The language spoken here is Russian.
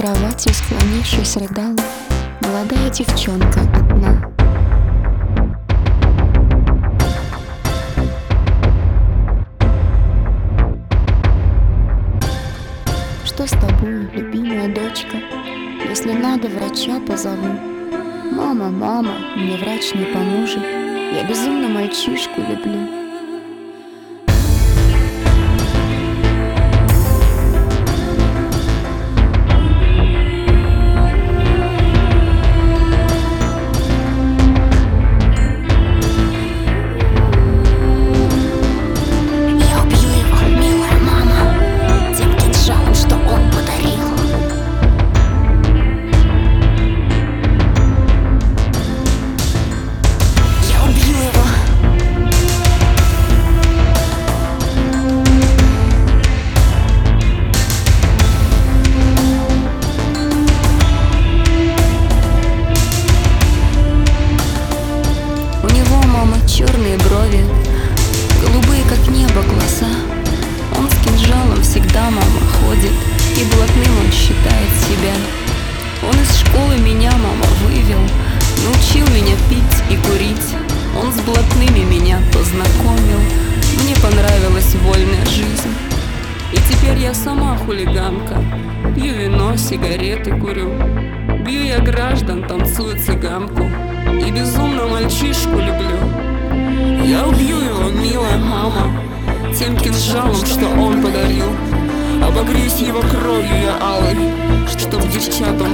кроватью, склонившись, рыдала молодая девчонка одна. Что с тобой, любимая дочка? Если надо, врача позову. Мама, мама, мне врач не поможет. Я безумно мальчишку люблю. Черные брови, голубые как небо глаза. Он с кинжалом всегда, мама, ходит, и блатным он считает себя. Он из школы меня, мама, вывел, научил меня пить и курить. Он с блатными меня познакомил, мне понравилась вольная жизнь. И теперь я сама хулиганка, пью вино, сигареты курю. Бью я граждан, танцую цыганку и безумно мальчишку люблю. Я убью его, милая мама, тем кинжалом, что он подарил. Обогреюсь его кровью я алой, чтоб девчата